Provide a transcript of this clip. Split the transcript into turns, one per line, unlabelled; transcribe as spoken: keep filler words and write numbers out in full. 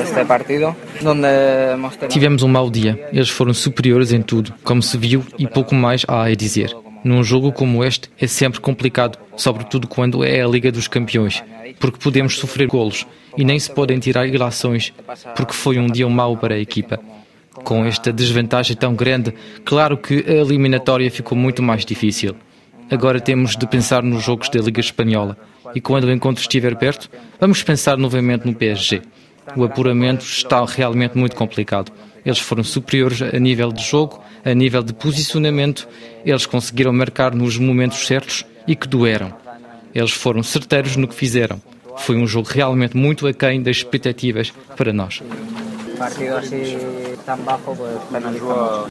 este partido, onde
Tivemos um mau dia. Eles foram superiores em tudo, como se viu, e pouco mais há a dizer. Num jogo como este é sempre complicado, sobretudo quando é a Liga dos Campeões, porque podemos sofrer golos e nem se podem tirar ilações, porque foi um dia mau para a equipa. Com esta desvantagem tão grande, claro que a eliminatória ficou muito mais difícil. Agora temos de pensar nos jogos da Liga Espanhola e quando o encontro estiver perto, vamos pensar novamente no P S G. O apuramento está realmente muito complicado. Eles foram superiores a nível de jogo, a nível de posicionamento, eles conseguiram marcar nos momentos certos e que doeram. Eles foram certeiros no que fizeram. Foi um jogo realmente muito aquém das expectativas para nós.
partido así tan bajo, pues penalizamos.